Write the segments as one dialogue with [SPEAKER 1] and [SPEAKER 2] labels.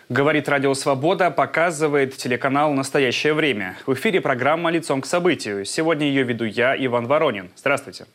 [SPEAKER 1] Говорит Радио Свобода, показывает телеканал «Настоящее время». В эфире программа «Лицом к событию». Сегодня ее веду я, Иван Воронин. Здравствуйте.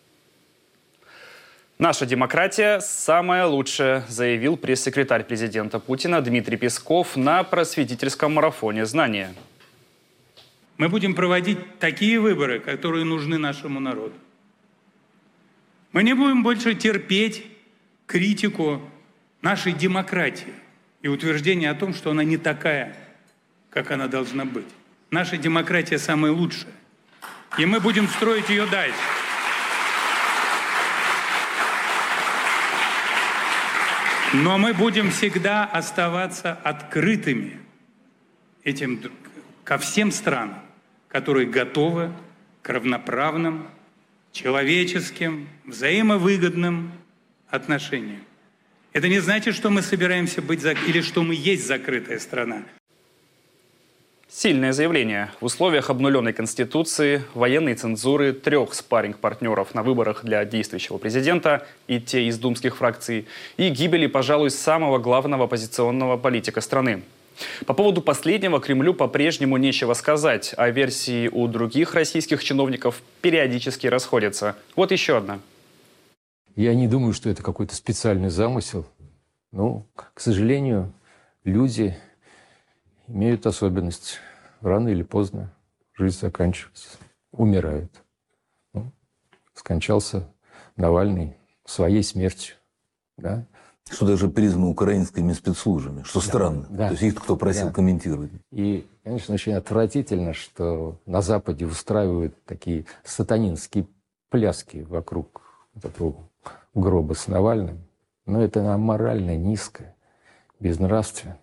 [SPEAKER 1] Наша демократия самая лучшая, заявил пресс-секретарь президента Путина Дмитрий Песков на просветительском марафоне знания.
[SPEAKER 2] Мы будем проводить такие выборы, которые нужны нашему народу. Мы не будем больше терпеть критику нашей демократии и утверждение о том, что она не такая, как она должна быть. Наша демократия самая лучшая, и мы будем строить ее дальше. Но мы будем всегда оставаться открытыми ко всем странам, которые готовы к равноправным, человеческим, взаимовыгодным отношениям. Это не значит, что мы собираемся быть или что мы есть закрытая страна.
[SPEAKER 1] Сильное заявление. В условиях обнуленной Конституции, военной цензуры, 3 спарринг-партнеров на выборах для действующего президента и те из думских фракций, и гибели, пожалуй, самого главного оппозиционного политика страны. По поводу последнего Кремлю по-прежнему нечего сказать, а версии у других российских чиновников периодически расходятся. Вот еще одна.
[SPEAKER 3] Я не думаю, что это какой-то специальный замысел. Но, к сожалению, люди имеют особенность. Рано или поздно жизнь заканчивается, умирают. Скончался Навальный своей смертью. Да?
[SPEAKER 4] Что даже признано украинскими спецслужбами, что странно.
[SPEAKER 3] Да.
[SPEAKER 4] То есть их кто просил комментировать.
[SPEAKER 3] И, конечно, очень отвратительно, что на Западе устраивают такие сатанинские пляски вокруг этого гроба с Навальным. Но это аморально, низко, безнравственно.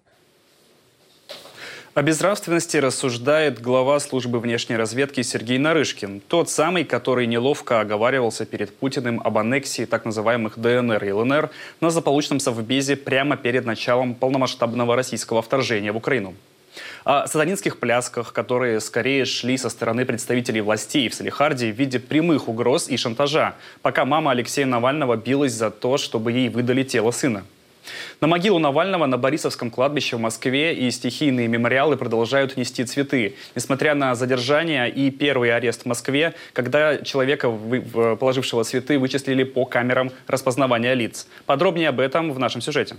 [SPEAKER 1] О безнравственности рассуждает глава службы внешней разведки Сергей Нарышкин. Тот самый, который неловко оговаривался перед Путиным об аннексии так называемых ДНР и ЛНР на злополучном совбезе прямо перед началом полномасштабного российского вторжения в Украину. О сатанинских плясках, которые скорее шли со стороны представителей властей в Салехарде в виде прямых угроз и шантажа, пока мама Алексея Навального билась за то, чтобы ей выдали тело сына. На могилу Навального на Борисовском кладбище в Москве и стихийные мемориалы продолжают нести цветы. Несмотря на задержание и первый арест в Москве, когда человека, положившего цветы, вычислили по камерам распознавания лиц. Подробнее об этом в нашем сюжете.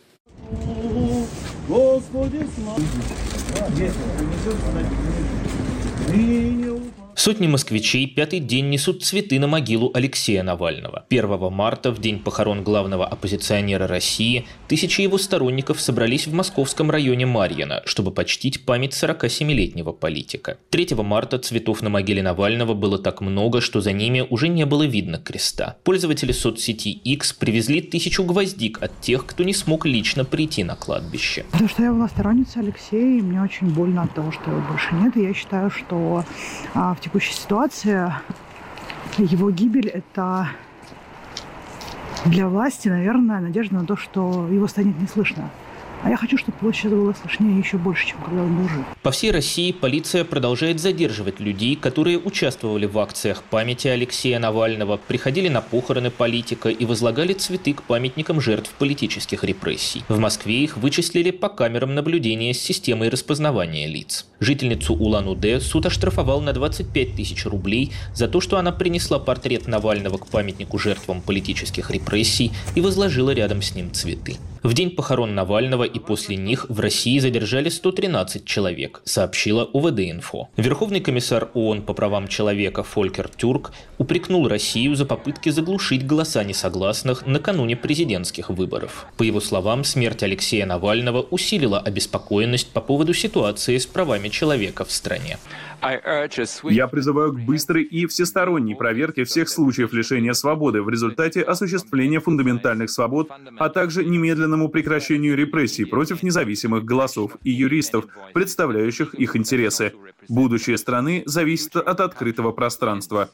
[SPEAKER 5] Сотни москвичей пятый день несут цветы на могилу Алексея Навального. 1 марта, в день похорон главного оппозиционера России, тысячи его сторонников собрались в московском районе Марьино, чтобы почтить память 47-летнего политика. 3 марта цветов на могиле Навального было так много, что за ними уже не было видно креста. Пользователи соцсети X привезли 1000 гвоздик от тех, кто не смог лично прийти на кладбище.
[SPEAKER 6] Потому что я была сторонницей Алексея, и мне очень больно от того, что его больше нет. И я считаю, что в текущей ситуации его гибель – это для власти, наверное, надежда на то, что его станет не слышно. А я хочу, чтобы его сейчас было слышнее еще больше, чем когда он был жив.
[SPEAKER 5] По всей России полиция продолжает задерживать людей, которые участвовали в акциях памяти Алексея Навального, приходили на похороны политика и возлагали цветы к памятникам жертв политических репрессий. В Москве их вычислили по камерам наблюдения с системой распознавания лиц. Жительницу Улан-Удэ суд оштрафовал на 25 000 рублей за то, что она принесла портрет Навального к памятнику жертвам политических репрессий и возложила рядом с ним цветы. В день похорон Навального и после них в России задержали 113 человек, сообщила УВД-Инфо. Верховный комиссар ООН по правам человека Фолькер Тюрк упрекнул Россию за попытки заглушить голоса несогласных накануне президентских выборов. По его словам, смерть Алексея Навального усилила обеспокоенность по поводу ситуации с правами человека в стране.
[SPEAKER 7] Я призываю к быстрой и всесторонней проверке всех случаев лишения свободы в результате осуществления фундаментальных свобод, а также немедленному прекращению репрессий против независимых голосов и юристов, представляющих их интересы. Будущее страны зависит от открытого пространства.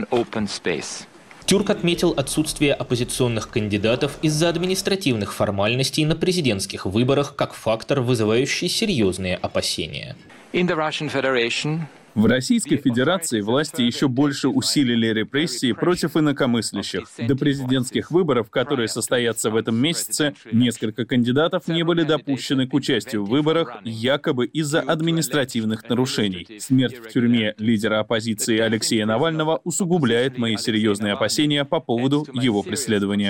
[SPEAKER 5] Тюрк отметил отсутствие оппозиционных кандидатов из-за административных формальностей на президентских выборах как фактор, вызывающий серьезные опасения.
[SPEAKER 7] В Российской Федерации власти еще больше усилили репрессии против инакомыслящих. До президентских выборов, которые состоятся в этом месяце, несколько кандидатов не были допущены к участию в выборах якобы из-за административных нарушений. Смерть в тюрьме лидера оппозиции Алексея Навального усугубляет мои серьезные опасения по поводу его преследования.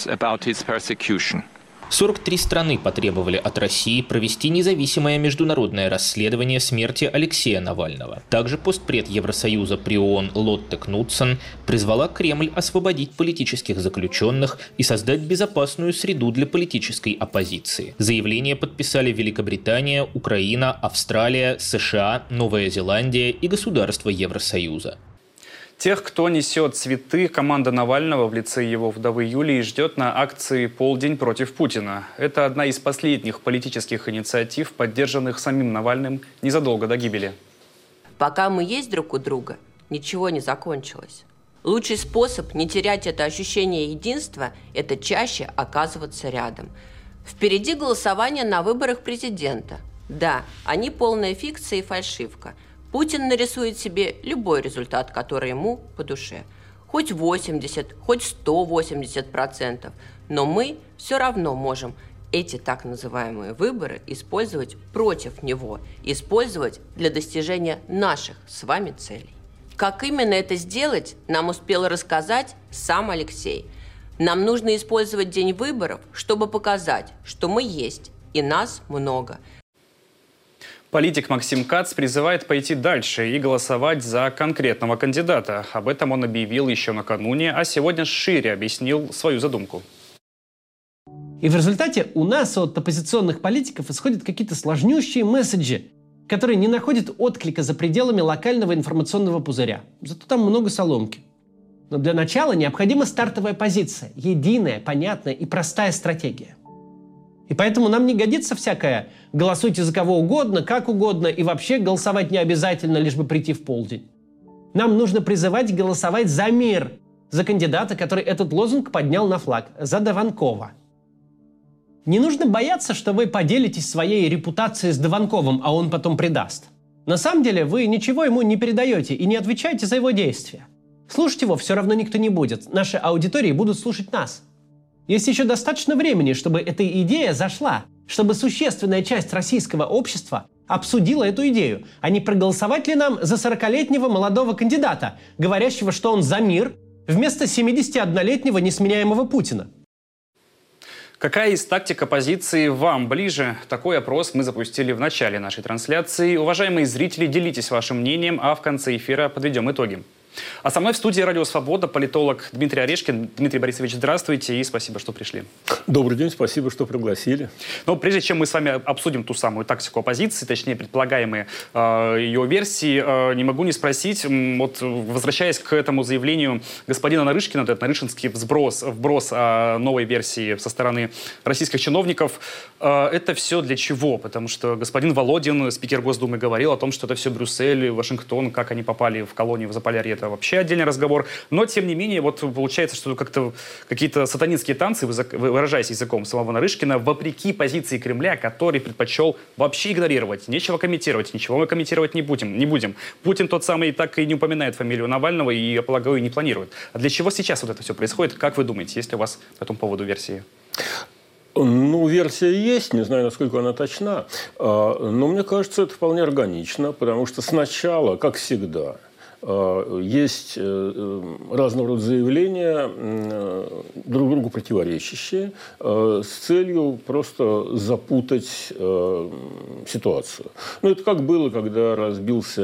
[SPEAKER 5] 43 страны потребовали от России провести независимое международное расследование смерти Алексея Навального. Также постпред Евросоюза при ООН Лотте Кнутсен призвала Кремль освободить политических заключенных и создать безопасную среду для политической оппозиции. Заявление подписали Великобритания, Украина, Австралия, США, Новая Зеландия и государства Евросоюза.
[SPEAKER 1] Тех, кто несет цветы, команда Навального в лице его вдовы Юлии ждет на акции «Полдень против Путина». Это одна из последних политических инициатив, поддержанных самим Навальным незадолго до гибели.
[SPEAKER 8] Пока мы есть друг у друга, ничего не закончилось. Лучший способ не терять это ощущение единства – это чаще оказываться рядом. Впереди голосование на выборах президента. Да, они полная фикция и фальшивка. Путин нарисует себе любой результат, который ему по душе. Хоть 80, хоть 180%. Но мы все равно можем эти так называемые выборы использовать против него. Использовать для достижения наших с вами целей. Как именно это сделать, нам успел рассказать сам Алексей. Нам нужно использовать день выборов, чтобы показать, что мы есть и нас много.
[SPEAKER 1] Политик Максим Кац призывает пойти дальше и голосовать за конкретного кандидата. Об этом он объявил еще накануне, а сегодня шире объяснил свою задумку.
[SPEAKER 9] И в результате у нас от оппозиционных политиков исходят какие-то сложнющие месседжи, которые не находят отклика за пределами локального информационного пузыря. Зато там много соломки. Но для начала необходима стартовая позиция, единая, понятная и простая стратегия. И поэтому нам не годится всякое «голосуйте за кого угодно, как угодно, и вообще голосовать не обязательно, лишь бы прийти в полдень». Нам нужно призывать голосовать за мир, за кандидата, который этот лозунг поднял на флаг, за Дованкова. Не нужно бояться, что вы поделитесь своей репутацией с Дованковым, а он потом предаст. На самом деле вы ничего ему не передаете и не отвечаете за его действия. Слушать его все равно никто не будет. Наши аудитории будут слушать нас. Есть еще достаточно времени, чтобы эта идея зашла, чтобы существенная часть российского общества обсудила эту идею, а не проголосовать ли нам за 40-летнего молодого кандидата, говорящего, что он за мир, вместо 71-летнего несменяемого Путина.
[SPEAKER 1] Какая из тактик оппозиции вам ближе? Такой опрос мы запустили в начале нашей трансляции. Уважаемые зрители, делитесь вашим мнением, а в конце эфира подведем итоги. А со мной в студии «Радио Свобода» политолог Дмитрий Орешкин. Дмитрий Борисович, здравствуйте и спасибо, что пришли.
[SPEAKER 10] Добрый день, спасибо, что пригласили.
[SPEAKER 1] Но прежде чем мы с вами обсудим ту самую тактику оппозиции, точнее, предполагаемые ее версии, не могу не спросить, вот возвращаясь к этому заявлению господина Нарышкина, этот нарышкинский вброс новой версии со стороны российских чиновников, это все для чего? Потому что господин Володин, спикер Госдумы, говорил о том, что это все Брюссель, Вашингтон, как они попали в колонию в Заполярье, это вообще отдельный разговор. Но, тем не менее, вот получается, что как-то какие-то сатанинские танцы, выражаясь языком самого Нарышкина, вопреки позиции Кремля, который предпочел вообще игнорировать. Нечего комментировать, ничего мы комментировать не будем. Путин тот самый так и не упоминает фамилию Навального и, я полагаю, и не планирует. А для чего сейчас вот это все происходит? Как вы думаете, есть ли у вас по этому поводу версии?
[SPEAKER 10] Ну, версия есть, не знаю, насколько она точна, но мне кажется, это вполне органично, потому что сначала, как всегда, есть разного рода заявления, друг другу противоречащие, с целью просто запутать ситуацию. Ну, это как было, когда разбился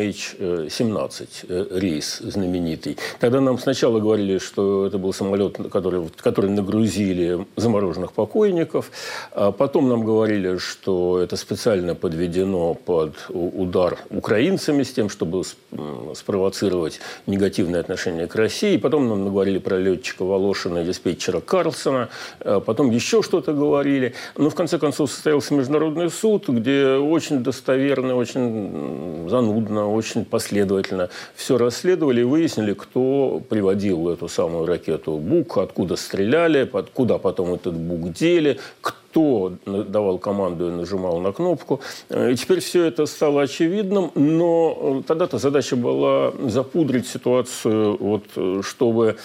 [SPEAKER 10] MH17 рейс знаменитый. Тогда нам сначала говорили, что это был самолет, который нагрузили замороженных покойников. А потом нам говорили, что это специально подведено под удар украинцами с тем, чтобы спровоцировать негативное отношение к России. Потом нам наговорили про летчика Волошина и диспетчера Карлсона. Потом еще что-то говорили. Но в конце концов состоялся международный суд, где очень достоверно, очень занудно, очень последовательно все расследовали и выяснили, кто приводил эту самую ракету «Бук», откуда стреляли, куда потом этот «Бук» дели, кто давал команду и нажимал на кнопку. И теперь все это стало очевидным, но тогда-то задача была запудрить ситуацию, вот, чтобы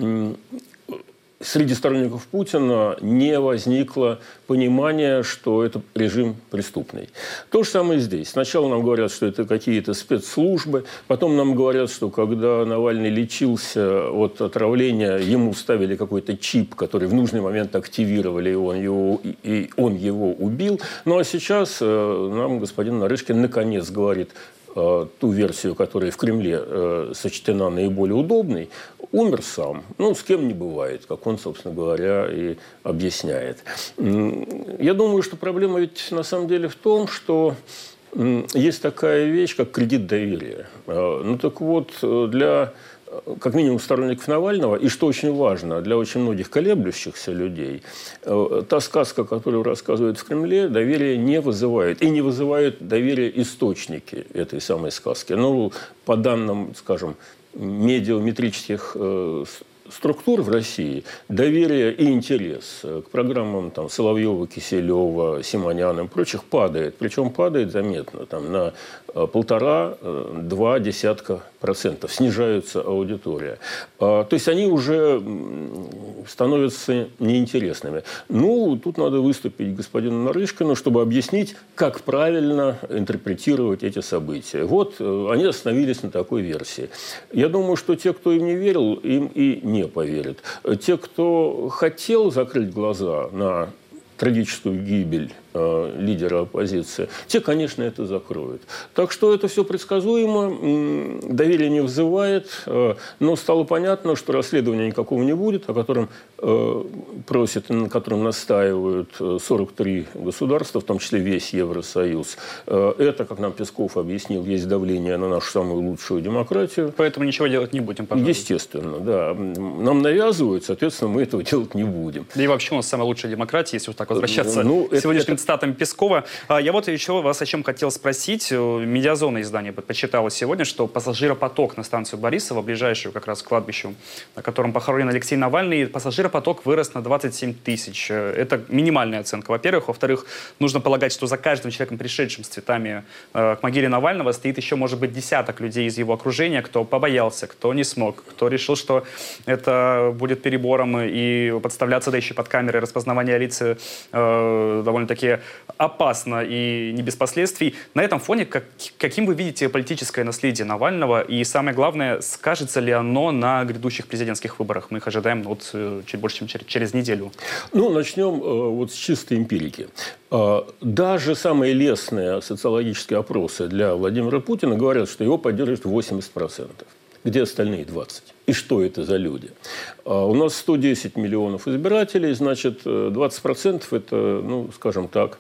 [SPEAKER 10] среди сторонников Путина не возникло понимания, что это режим преступный. То же самое здесь. Сначала нам говорят, что это какие-то спецслужбы, потом нам говорят, что когда Навальный лечился от отравления, ему ставили какой-то чип, который в нужный момент активировали, и он его убил. Ну а сейчас нам господин Нарышкин наконец говорит ту версию, которая в Кремле сочтена наиболее удобной, умер сам. Ну, с кем не бывает, как он, собственно говоря, и объясняет. Я думаю, что проблема ведь на самом деле в том, что есть такая вещь, как кредит доверия. Ну, так вот, для как минимум сторонников Навального, и что очень важно, для очень многих колеблющихся людей, та сказка, которую рассказывают в Кремле, доверие не вызывает. И не вызывают доверие источники этой самой сказки. Ну, по данным, скажем, медиаметрических структур в России, доверие и интерес к программам там, Соловьева, Киселева, Симоняна и прочих падает. Причем падает заметно, там, на 1,5–2% снижается аудитория. То есть они уже становятся неинтересными. Ну, тут надо выступить господину Нарышкину, чтобы объяснить, как правильно интерпретировать эти события. Вот они остановились на такой версии. Я думаю, что те, кто им не верил, им и не поверят. Те, кто хотел закрыть глаза на трагическую гибель лидера оппозиции, те, конечно, это закроют. Так что это все предсказуемо, доверие не вызывает, но стало понятно, что расследования никакого не будет, о котором просят, на котором настаивают 43 государства, в том числе весь Евросоюз. Это, как нам Песков объяснил, есть давление на нашу самую лучшую демократию.
[SPEAKER 1] Поэтому ничего делать не будем, пожалуйста.
[SPEAKER 10] Естественно, да. Нам навязывают, соответственно, мы этого делать не будем.
[SPEAKER 1] Да и вообще у нас самая лучшая демократия, если уж так возвращаться к сегодняшним цитатам Пескова. Я вот еще вас о чем хотел спросить. Медиазона издание подсчитало сегодня, что пассажиропоток на станцию Борисово, ближайшую как раз к кладбищу, на котором похоронен Алексей Навальный, пассажиропоток вырос на 27 тысяч. Это минимальная оценка, во-первых. Во-вторых, нужно полагать, что за каждым человеком, пришедшим с цветами к могиле Навального, стоит еще, может быть, десяток людей из его окружения, кто побоялся, кто не смог, кто решил, что это будет перебором, и подставляться, да еще под камеры распознавания лица довольно-таки опасно и не без последствий. На этом фоне каким вы видите политическое наследие Навального? И самое главное, скажется ли оно на грядущих президентских выборах? Мы их ожидаем вот чуть больше, чем через неделю.
[SPEAKER 10] Ну, начнем вот с чистой эмпирики. Даже самые лестные социологические опросы для Владимира Путина говорят, что его поддерживают 80%. Где остальные 20%? И что это за люди? У нас 110 миллионов избирателей, значит, 20% это, ну, скажем так,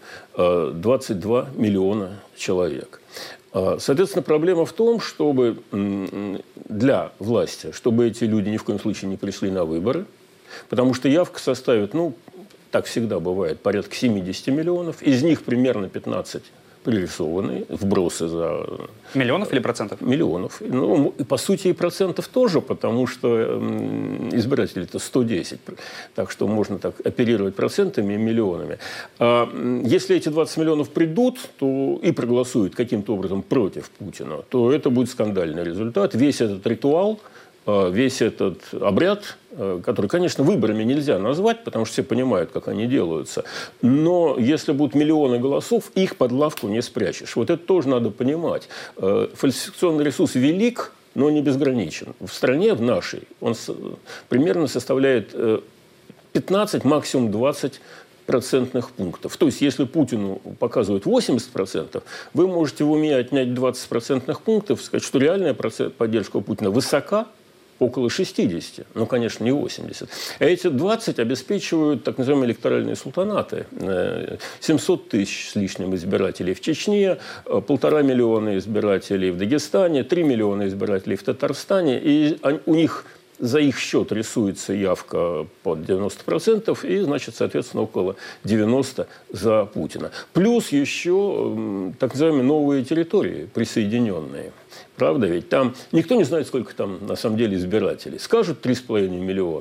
[SPEAKER 10] 22 миллиона человек. Соответственно, проблема в том, чтобы для власти, чтобы эти люди ни в коем случае не пришли на выборы, потому что явка составит, ну, так всегда бывает, порядка 70 миллионов, из них примерно 15 пририсованные, вбросы за...
[SPEAKER 1] Миллионов или процентов?
[SPEAKER 10] Миллионов. Ну, по сути, и процентов тоже, потому что избирателей-то 110. Так что можно так оперировать процентами и миллионами. Если эти 20 миллионов придут то и проголосуют каким-то образом против Путина, то это будет скандальный результат. Весь этот ритуал, весь этот обряд, который, конечно, выборами нельзя назвать, потому что все понимают, как они делаются. Но если будут миллионы голосов, их под лавку не спрячешь. Вот это тоже надо понимать. Фальсификационный ресурс велик, но не безграничен. В стране, в нашей, он примерно составляет 15, максимум 20 процентных пунктов. То есть, если Путину показывают 80%, вы можете в уме отнять 20 процентных пунктов, сказать, что реальная поддержка Путина высока, около 60, ну, конечно, не 80. А эти 20 обеспечивают так называемые электоральные султанаты. 700 тысяч с лишним избирателей в Чечне, 1,5 миллиона избирателей в Дагестане, 3 миллиона избирателей в Татарстане. И у них за их счет рисуется явка под 90%, и, значит, соответственно, около 90% за Путина. Плюс еще так называемые новые территории, присоединенные. Правда ведь? Там никто не знает, сколько там на самом деле избирателей. Скажут 3,5 миллиона.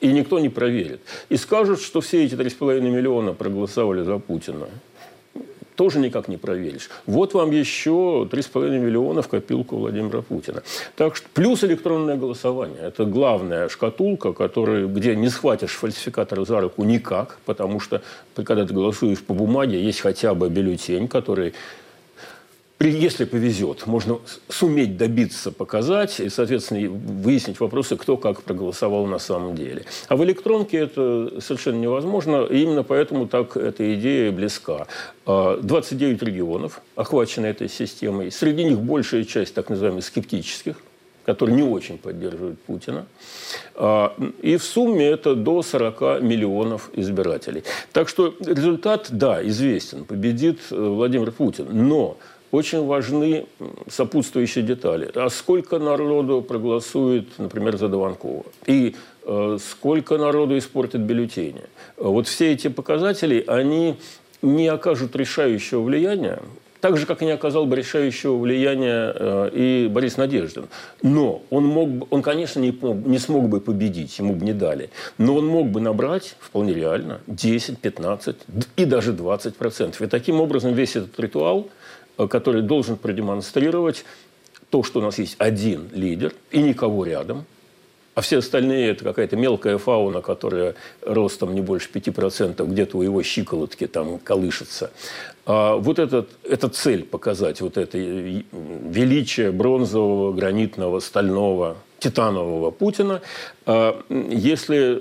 [SPEAKER 10] И никто не проверит. И скажут, что все эти 3,5 миллиона проголосовали за Путина. Тоже никак не проверишь. Вот вам еще 3,5 миллиона в копилку Владимира Путина. Так что, плюс электронное голосование. Это главная шкатулка, где не схватишь фальсификатора за руку никак, потому что, когда ты голосуешь по бумаге, есть хотя бы бюллетень, который, если повезет, можно суметь добиться, показать и, соответственно, выяснить вопросы, кто как проголосовал на самом деле. А в электронке это совершенно невозможно, и именно поэтому так эта идея близка. 29 регионов охвачены этой системой. Среди них большая часть так называемых скептических, которые не очень поддерживают Путина. И в сумме это до 40 миллионов избирателей. Так что результат, да, известен. Победит Владимир Путин. Но очень важны сопутствующие детали. А сколько народу проголосует, например, за Дованкова? И сколько народу испортит бюллетени? Вот все эти показатели, они не окажут решающего влияния, так же, как и не оказал бы решающего влияния и Борис Надеждин. Но он, конечно, не смог бы победить, ему бы не дали. Но он мог бы набрать, вполне реально, 10, 15 и даже 20%. И таким образом весь этот ритуал, который должен продемонстрировать то, что у нас есть один лидер и никого рядом, а все остальные – это какая-то мелкая фауна, которая ростом не больше 5%, где-то у его щиколотки там колышется. Вот эта цель показать, вот это величие бронзового, гранитного, стального, титанового Путина, если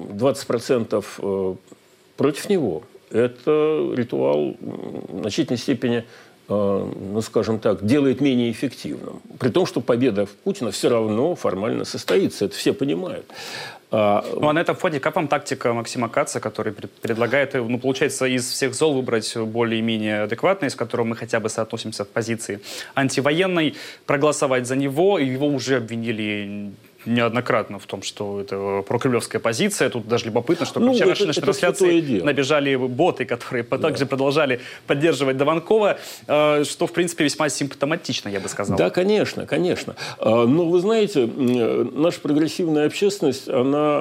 [SPEAKER 10] 20% против него, это ритуал в значительной степени, ну, скажем так, делает менее эффективным. При том, что победа Путина все равно формально состоится. Это все понимают.
[SPEAKER 1] Ну, а на этом фоне как вам тактика Максима Каца, который предлагает, ну, получается, из всех зол выбрать более-менее адекватный, с которым мы хотя бы соотносимся в позиции антивоенной, проголосовать за него, и его уже обвинили неоднократно в том, что это прокремлевская позиция. Тут даже любопытно, что при вчерашней трансляции набежали боты, которые также продолжали поддерживать Дованкова, что, в принципе, весьма симптоматично, я бы сказал.
[SPEAKER 10] Да, конечно, конечно. Но вы знаете, наша прогрессивная общественность, она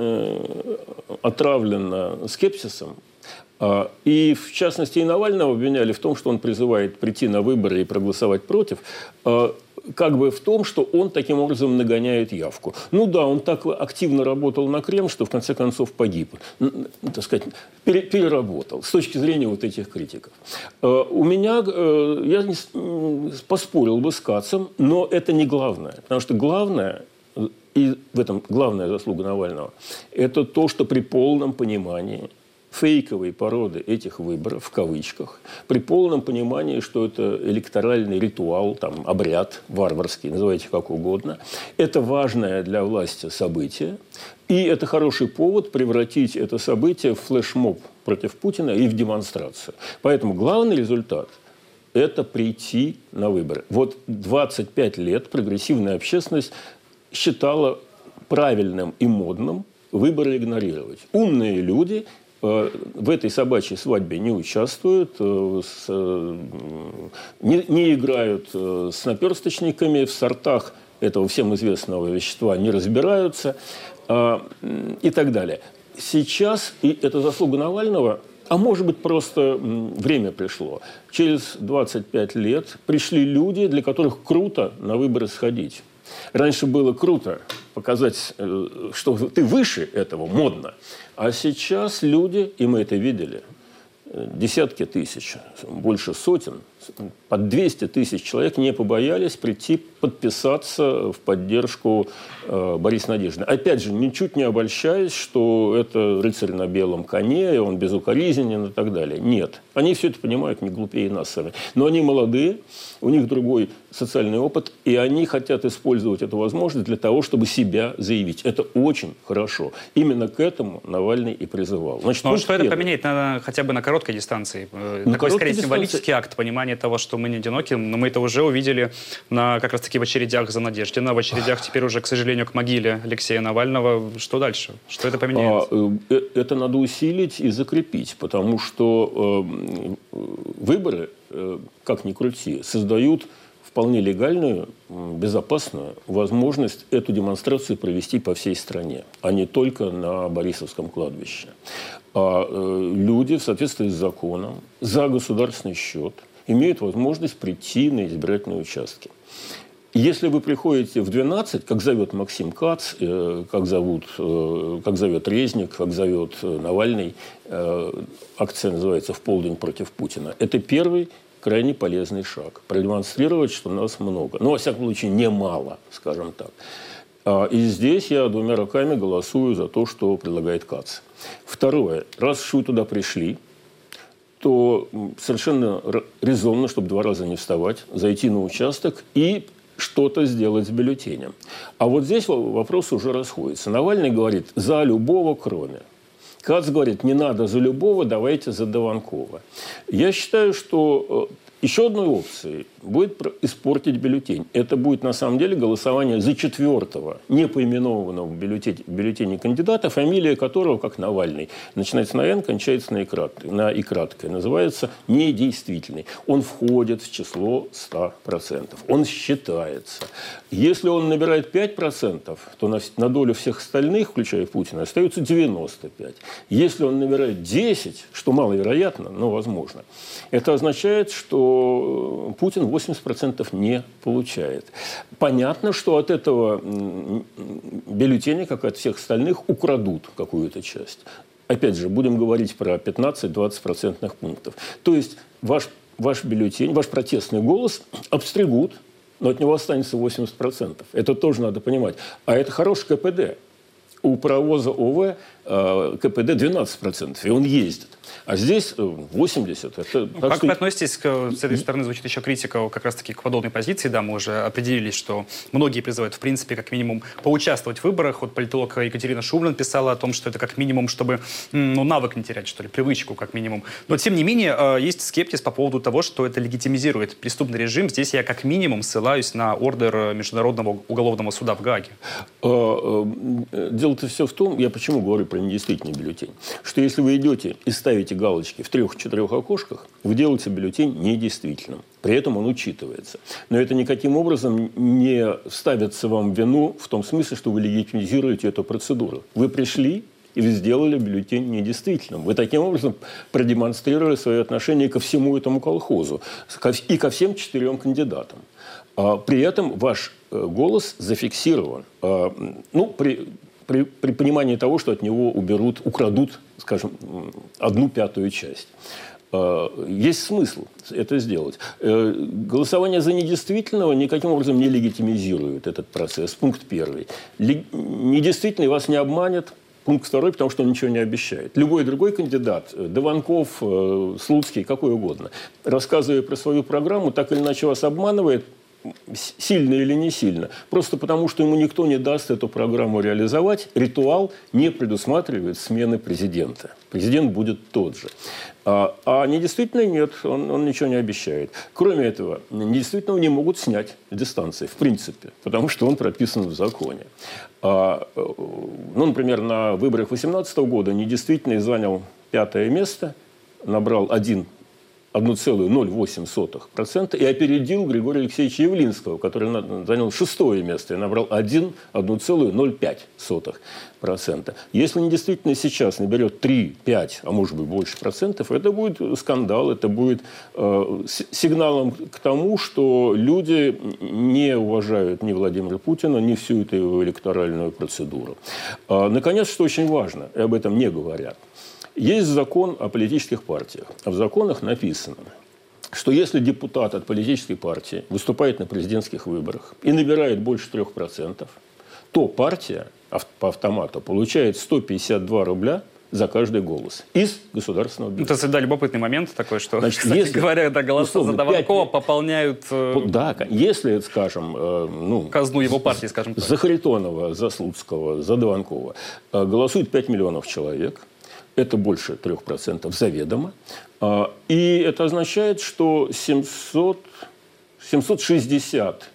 [SPEAKER 10] отравлена скепсисом. И, в частности, и Навального обвиняли в том, что он призывает прийти на выборы и проголосовать против, как бы в том, что он таким образом нагоняет явку. Ну да, он так активно работал на Кремль, что в конце концов погиб. Так сказать, переработал с точки зрения вот этих критиков. У меня, я поспорил бы с Кацем, но это не главное. Потому что главное, и в этом главная заслуга Навального, это то, что при полном понимании фейковой породы этих выборов, в кавычках, при полном понимании, что это электоральный ритуал, там, обряд варварский, называйте как угодно, это важное для власти событие, и это хороший повод превратить это событие в флешмоб против Путина и в демонстрацию. Поэтому главный результат – это прийти на выборы. Вот 25 лет прогрессивная общественность считала правильным и модным выборы игнорировать. Умные люди в этой собачьей свадьбе не участвуют, не играют с наперсточниками, в сортах этого всем известного вещества не разбираются и так далее. Сейчас, и это заслуга Навального, а может быть, просто время пришло. Через 25 лет пришли люди, для которых круто на выборы сходить. Раньше было круто показать, что ты выше этого, модно. А сейчас люди, и мы это видели, десятки тысяч, больше сотен, под 200 тысяч человек не побоялись прийти подписаться в поддержку Бориса Надеждина. Опять же, ничуть не обольщаясь, что это рыцарь на белом коне, и он безукоризненен и так далее. Нет. Они все это понимают не глупее нас сами. Но они молодые, у них другой социальный опыт, и они хотят использовать эту возможность для того, чтобы себя заявить. Это очень хорошо. Именно к этому Навальный и призывал. Значит,
[SPEAKER 1] но что это поменяет хотя бы на короткой дистанции? Такой, скорее, символический акт понимания того, что мы не одиноки, но мы это уже увидели как раз-таки в очередях за Надеждина, в очередях теперь уже, к сожалению, к могиле Алексея Навального. Что дальше? Что это поменяет?
[SPEAKER 10] Это надо усилить и закрепить, потому что выборы, как ни крути, создают вполне легальную, безопасную возможность эту демонстрацию провести по всей стране, а не только на Борисовском кладбище. А люди в соответствии с законом за государственный счет имеют возможность прийти на избирательные участки. Если вы приходите в 12, как зовет Максим Кац, как зовет Резник, как зовет Навальный, акция называется «В полдень против Путина», это первый крайне полезный шаг. Продемонстрировать, что нас много. Ну, во всяком случае, немало, скажем так. И здесь я двумя руками голосую за то, что предлагает Кац. Второе. Раз уж вы туда пришли, то совершенно резонно, чтобы 2 раза не вставать, зайти на участок и что-то сделать с бюллетенем. А вот здесь вопрос уже расходится. Навальный говорит «за любого, кроме». Кац говорит «не надо за любого, давайте за Дованкова». Я считаю, что еще одной опцией будет испортить бюллетень. Это будет, на самом деле, голосование за 4-го, не поименованного в бюллетене кандидата, фамилия которого, как Навальный, начинается на «Н», кончается на «и» краткое. Называется недействительный. Он входит в число 100%. Он считается. Если он набирает 5%, то на долю всех остальных, включая Путина, остается 95%. Если он набирает 10%, что маловероятно, но возможно, это означает, что Путин 80% не получает. Понятно, что от этого бюллетеня, как и от всех остальных, украдут какую-то часть. Опять же, будем говорить про 15-20% пунктов. То есть ваш бюллетень, ваш протестный голос обстригут, но от него останется 80%. Это тоже надо понимать. А это хороший КПД. У паровоза ОВ КПД 12%, и он ездит. А здесь 80%. Это,
[SPEAKER 1] как вы относитесь, с этой стороны звучит еще критика как раз-таки к подобной позиции, да, мы уже определились, что многие призывают, в принципе, как минимум, поучаствовать в выборах. Вот политолог Екатерина Шумлин писала о том, что это как минимум, чтобы навык не терять, что ли, привычку как минимум. Но, тем не менее, есть скепсис по поводу того, что это легитимизирует преступный режим. Здесь я как минимум ссылаюсь на ордер Международного уголовного суда в Гааге.
[SPEAKER 10] Дело-то все в том, я почему говорю про недействительный бюллетень, что если вы идете и ставите галочки в 3-4 окошках, вы делаете бюллетень недействительным. При этом он учитывается. Но это никаким образом не ставится вам в вину в том смысле, что вы легитимизируете эту процедуру. Вы пришли и вы сделали бюллетень недействительным. Вы таким образом продемонстрировали свое отношение ко всему этому колхозу и ко всем 4 кандидатам. При этом ваш голос зафиксирован. При понимании того, что от него украдут, скажем, 1/5 часть. Есть смысл это сделать. Голосование за недействительного никаким образом не легитимизирует этот процесс. Пункт 1. Недействительный вас не обманет. Пункт 2, потому что он ничего не обещает. Любой другой кандидат, Дованков, Слуцкий, какой угодно, рассказывая про свою программу, так или иначе вас обманывает, сильно или не сильно. Просто потому, что ему никто не даст эту программу реализовать. Ритуал не предусматривает смены президента. Президент будет тот же. А недействительно нет, он ничего не обещает. Кроме этого, недействительного не могут снять с дистанции, в принципе, потому что он прописан в законе. Например, на выборах 2018 года недействительный занял 5-е место, набрал 1,08% и опередил Григория Алексеевича Явлинского, который занял 6-е место и набрал 1,05%. Если недействительно сейчас наберет 3, 5, а может быть больше процентов, это будет скандал, это будет сигналом к тому, что люди не уважают ни Владимира Путина, ни всю эту его электоральную процедуру. Наконец, что очень важно, и об этом не говорят. Есть закон о политических партиях. А в законах написано, что если депутат от политической партии выступает на президентских выборах и набирает больше 3%, то партия по автомату получает 152 рубля за каждый голос из государственного бюджета.
[SPEAKER 1] Это всегда любопытный момент такой, что,
[SPEAKER 10] значит,
[SPEAKER 1] кстати
[SPEAKER 10] если,
[SPEAKER 1] говоря, голоса за Дованкова пополняют
[SPEAKER 10] да, если, скажем,
[SPEAKER 1] казну его партии, скажем так.
[SPEAKER 10] За Харитонова, за Слуцкого, за Дованкова голосует 5 миллионов человек. Это больше 3% заведомо. И это означает, что 760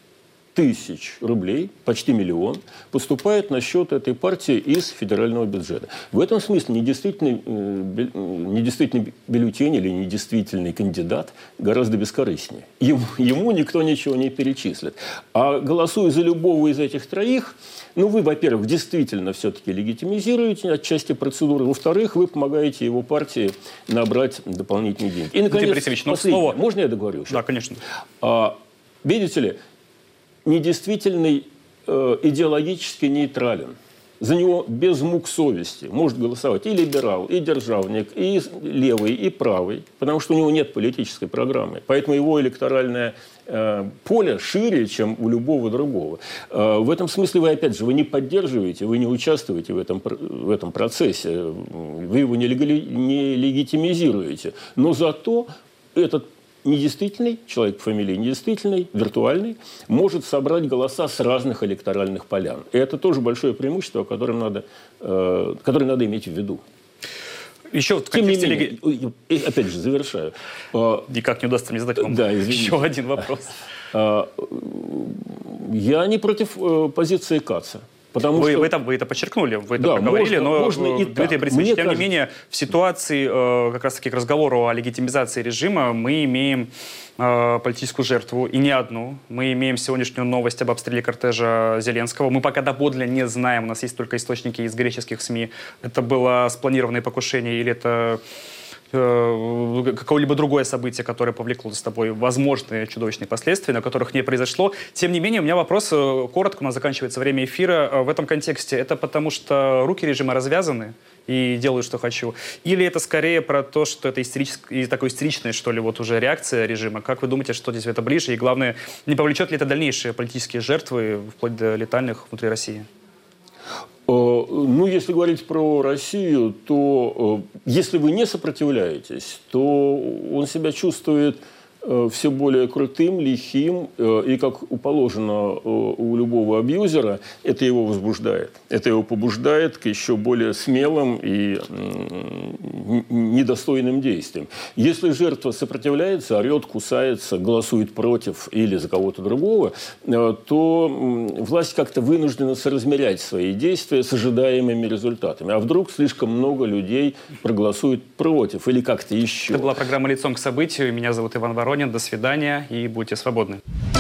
[SPEAKER 10] тысяч рублей, почти миллион, поступает на счет этой партии из федерального бюджета. В этом смысле недействительный бюллетень или недействительный кандидат гораздо бескорыстнее. Ему никто ничего не перечислит. А голосуя за любого из этих троих, ну, вы, во-первых, действительно все-таки легитимизируете отчасти процедуру, во-вторых, вы помогаете его партии набрать дополнительные деньги. И, наконец, последнее. Можно я договорю?
[SPEAKER 1] Да, конечно.
[SPEAKER 10] Видите ли, недействительный идеологически нейтрален. За него без мук совести может голосовать и либерал, и державник, и левый, и правый, потому что у него нет политической программы. Поэтому его электоральное поле шире, чем у любого другого. В этом смысле вы, опять же, вы не поддерживаете, вы не участвуете в этом процессе, вы его не легитимизируете. Но зато этот недействительный, человек по фамилии недействительный, виртуальный, может собрать голоса с разных электоральных полян. И это тоже большое преимущество, которое надо иметь в виду.
[SPEAKER 1] Еще в
[SPEAKER 10] контексте... Тем не менее, опять же, завершаю.
[SPEAKER 1] Никак не удастся мне задать вам еще один вопрос.
[SPEAKER 10] Я не против позиции Каца.
[SPEAKER 1] Вы это подчеркнули, вы это проговорили, но, Дмитрий Борисович, тем не менее, в ситуации как раз-таки к разговору о легитимизации режима мы имеем политическую жертву, и не одну. Мы имеем сегодняшнюю новость об обстреле кортежа Зеленского. Мы пока доподлинно не знаем, у нас есть только источники из греческих СМИ, это было спланированное покушение или это какое-либо другое событие, которое повлекло за собой возможные чудовищные последствия, на которых не произошло. Тем не менее, у меня вопрос, коротко, у нас заканчивается время эфира, в этом контексте. Это потому, что руки режима развязаны и делаю, что хочу? Или это скорее про то, что это такое истеричная, что ли, вот уже реакция режима? Как вы думаете, что здесь это ближе? И главное, не повлечет ли это дальнейшие политические жертвы, вплоть до летальных, внутри России?
[SPEAKER 10] Ну, если говорить про Россию, то если вы не сопротивляетесь, то он себя чувствует все более крутым, лихим, и, как положено у любого абьюзера, это его возбуждает. Это его побуждает к еще более смелым и недостойным действиям. Если жертва сопротивляется, орет, кусается, голосует против или за кого-то другого, то власть как-то вынуждена соразмерять свои действия с ожидаемыми результатами. А вдруг слишком много людей проголосуют против или как-то еще.
[SPEAKER 1] Это была программа «Лицом к событию». Меня зовут Иван Воронин. До свидания и будьте свободны.